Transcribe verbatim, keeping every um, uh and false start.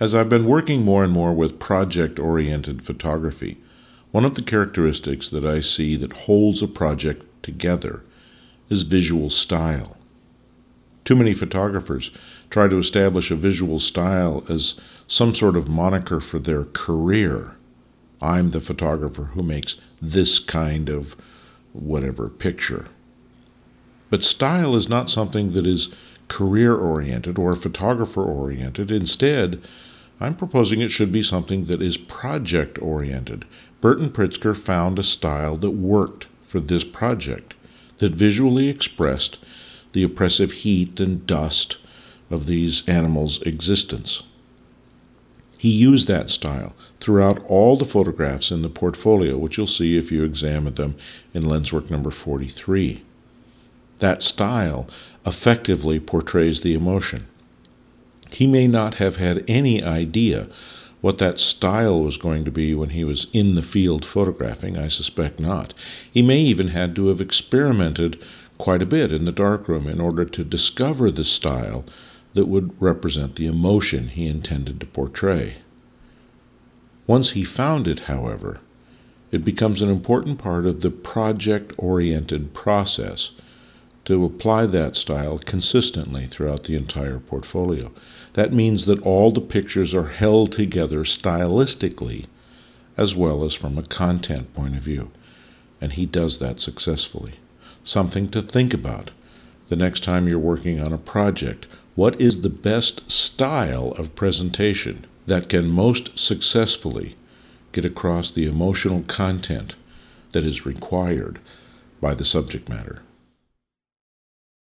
As I've been working more and more with project-oriented photography, one of the characteristics that I see that holds a project together is visual style. Too many photographers try to establish a visual style as some sort of moniker for their career. I'm the photographer who makes this kind of whatever picture. But style is not something that is career-oriented or photographer-oriented. Instead, I'm proposing it should be something that is project-oriented. Burton Pritzker found a style that worked for this project, that visually expressed the oppressive heat and dust of these animals' existence. He used that style throughout all the photographs in the portfolio, which you'll see if you examine them in Lenswork number forty-three. That style effectively portrays the emotion. He may not have had any idea what that style was going to be when he was in the field photographing. I suspect not. He may even had to have experimented quite a bit in the darkroom in order to discover the style that would represent the emotion he intended to portray. Once he found it, however, it becomes an important part of the project-oriented process to apply that style consistently throughout the entire portfolio. That means that all the pictures are held together stylistically as well as from a content point of view, and he does that successfully. Something to think about the next time you're working on a project. What is the best style of presentation that can most successfully get across the emotional content that is required by the subject matter?